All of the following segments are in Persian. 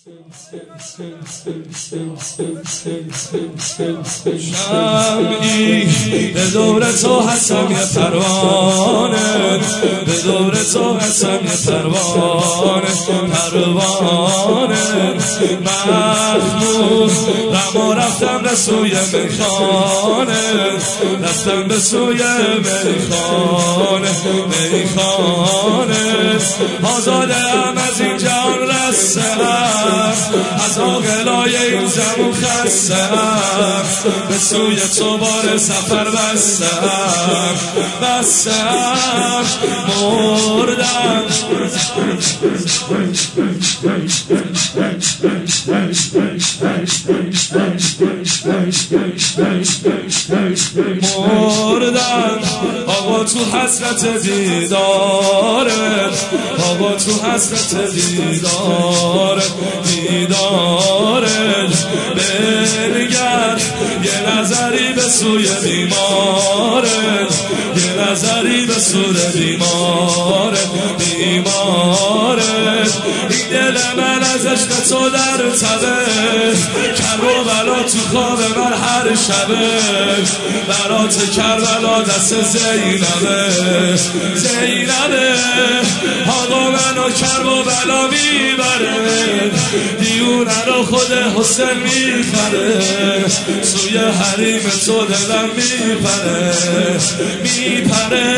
شمعی به دور تو هستم یه پروانه، به دور تو هستم یه پروانه، پروانه مخمور رما رفتم به سوی میخانه، رفتم به سوی میخانه، میخانه آزاده ام از این جهان رسته ام، از آقلای این زمون خسته ام، به سوی تو بار سفر بسته ام، بسته ام، مردم مردم آقا تو حسرت دیدارت، آقا تو حسرت دیدارت، دیدارت بنگر یه نظری به سوی بیمارت، یه نظری به سوی بیمارت، بیمارت این دل من از عشق تو در تبه، کرب و بلا تو خواب من هر شبه، برات کربلا دست زینبه، زینبه آقا منو کرب و بلا میبره، دیونه رو خود حسین میخره، سوی حریم تو دلم میپره، میپره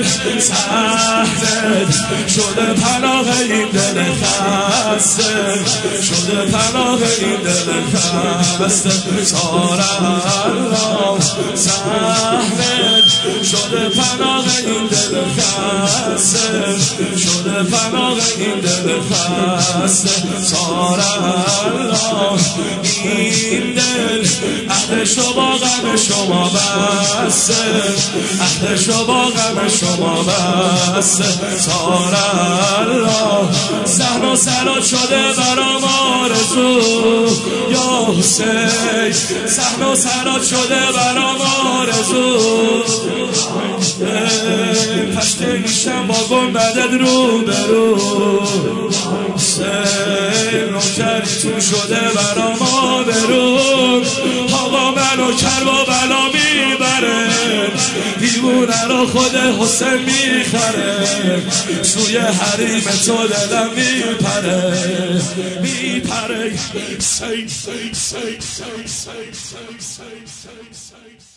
سهلت شده پناه این دل خسته، شده پناه این دل خسته، سارالله سهلت شده پناه این دل خسته، شده پناه این دل خسته، سارالله این دل عهدشو با غم شما بسته، عهدشو با غم شما بسته، سارالله صحن و سرات شده برام آرزو یا حسین، صحن و سرات شده برام آرزو، پشته میشم با گنبدت رو به رو، حسین نوکریتون شده برام آبرو، آقا منو کرب و بلا میبره، دیوونه رو خود حسین میخره، سوی حریم تو دلم میپره، میپره.